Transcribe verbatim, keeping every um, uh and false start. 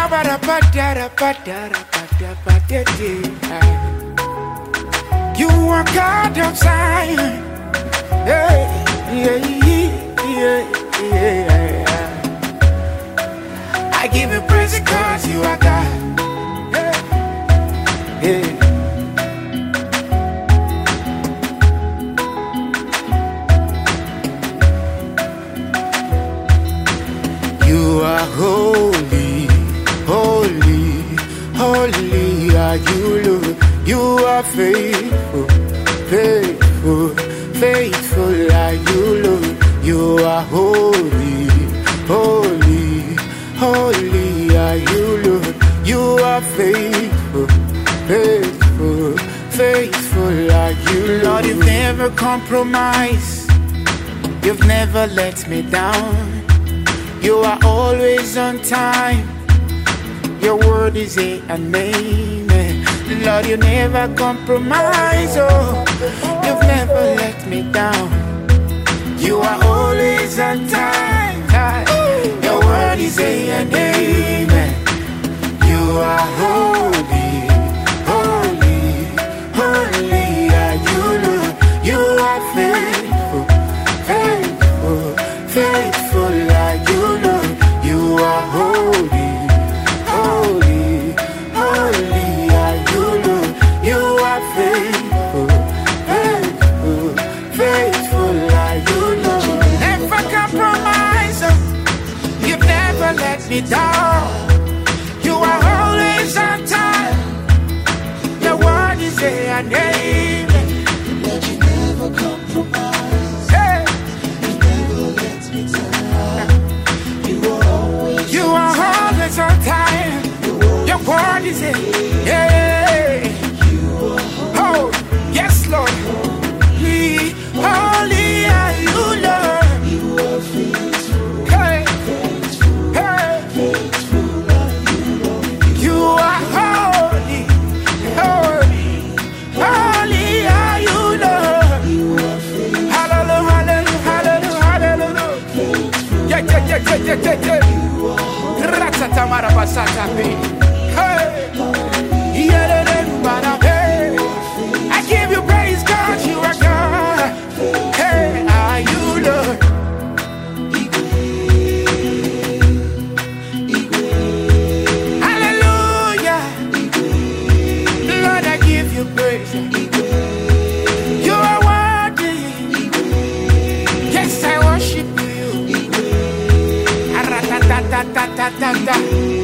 You are God of Zion. Yeah, yeah, yeah, yeah, yeah. I give you praise because you are God. Yeah, yeah. You are holy, holy, holy are you, Lord. You are faithful, faithful, faithful are you, Lord. You are holy, holy, holy are you, Lord. You are faithful, faithful, faithful are you, Lord. You've never compromised. You've never let me down. You are always on time. Your word is a and amen. Lord, you never compromise. Oh, you've never let me down. You are always on time. Your word is a and amen. You are holy, holy, holy are you, Lord. You are faithful, faithful, faithful are you, Lord. You are holy, holy, holy are you, Lord. You are faithful, faithful, faithful are you, Lord. Never compromise. You've never let me down. You are always on time. Your word is a and amen. Lord, you never compromise. Hey. You never let me down. You are always You on are time. always on time. Your word is it. Yeah. You are holy. Oh, yes, Lord. Holy, holy are you, Lord. You are faithful, Hey, faithful, hey. faithful are you, Lord. You are holy, holy, holy are you, Lord. You are faithful, Hallelujah, hallelujah, hallelujah, hallelujah. faithful. Yeah, yeah, yeah, yeah, yeah, yeah, yeah. You are holy. Ratatamara basatapi. Hey, yeah, hey. I give you praise, God, you are God. Hey, are you, Lord? Hallelujah. Lord, I give you praise. You are worthy. Yes, I worship you. Aratatatatatatata.